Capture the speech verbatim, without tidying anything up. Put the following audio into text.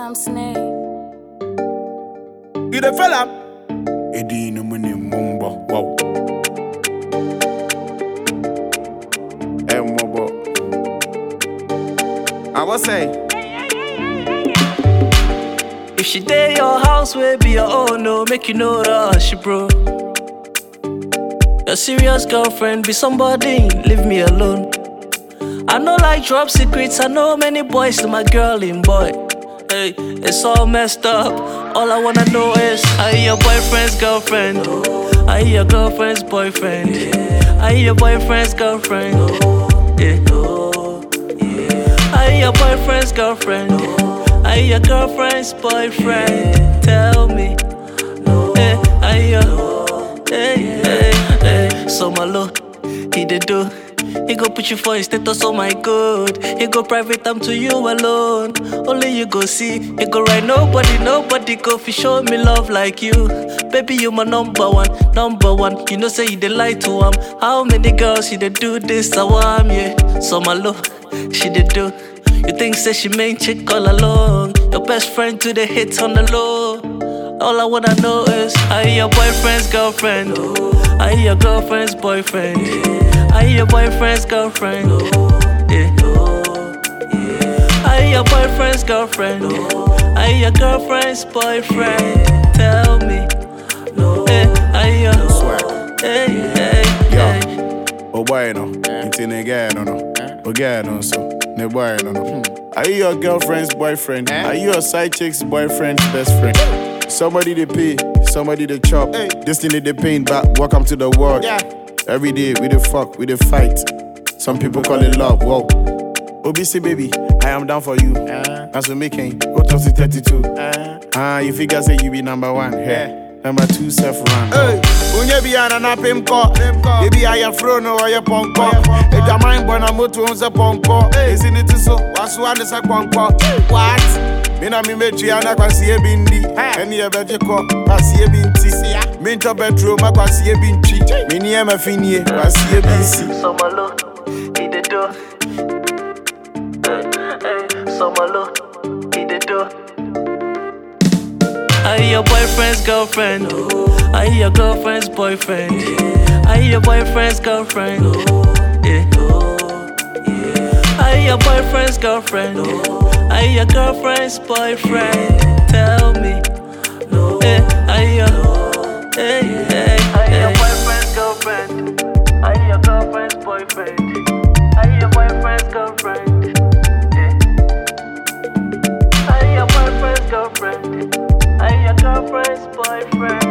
Sam Snake. You the fella? Eddie no money mumbo. Wow. Hey, mumbo. I was say. If she day your house, will be your own, no, make you know rush, bro. Your serious girlfriend be somebody, leave me alone. I know like drop secrets, I know many boys to my girl in boy. Hey, it's all messed up. All I wanna know is, are you your boyfriend's girlfriend? Are you your girlfriend's boyfriend? Are you your boyfriend's girlfriend? Yeah. Are you your boyfriend's girlfriend? Are you your girlfriend's boyfriend? Tell me. Hey, are you? Hey, hey, hey. So my love, he did do. He go put you for his status, oh my god. He go private time to you alone. Only you go see. He go right, nobody, nobody go fi show me love like you. Baby, you my number one, number one. You know say you dey lie to him. How many girls she dey do this? I want, yeah. So my love, she did do. You think say she main chick all along. Your best friend to the hits on the low. All I wanna know is, are you your boyfriend's girlfriend? Are you your girlfriend's boyfriend? Are you your boyfriend's girlfriend? Yeah. Are you your boyfriend's girlfriend? Are you your girlfriend's boyfriend? Tell me. Hey, are you? Swag. Hey, hey, hey. Oh boy no. Inti ne guy no no. Oh guy no so. Ne boy no no. Are you your girlfriend's boyfriend? Are you your side chick's boyfriend's best friend? Somebody they pay, somebody they chop. Hey. Destiny they pain back. Welcome to the world. Yeah. Every day we the fuck, we the fight. Some people call it love. Whoa. O B C baby, I am down for you. Uh, As we making, go to thirty-two. Ah, uh, you figure say you be number one. Here, yeah. Number two self run. Hey, unye bi ana na pimko. Baby I am frono or your ponko. If your mind bona moto on the ponko. Is in it so? What's one is a ponko? What? Me na mi mechi ana kwa siye bindi. Eni e beje ko kwa siye binti. Me into bedroom kwa siye binti. Me ni e me finie kwa siye binti. So my love, he did do. So my love, he did do. Are you your boyfriend's girlfriend? Are you your girlfriend's boyfriend? Are you your boyfriend's girlfriend? Yeah. Are you your boyfriend's girlfriend? Are you your girlfriend's boyfriend? Tell me. Hey, are you? Hey, hey, are you your boyfriend's girlfriend? Are you your girlfriend's boyfriend? Are you your boyfriend's girlfriend? Yeah. Are you your boyfriend's girlfriend? Are you your girlfriend's boyfriend?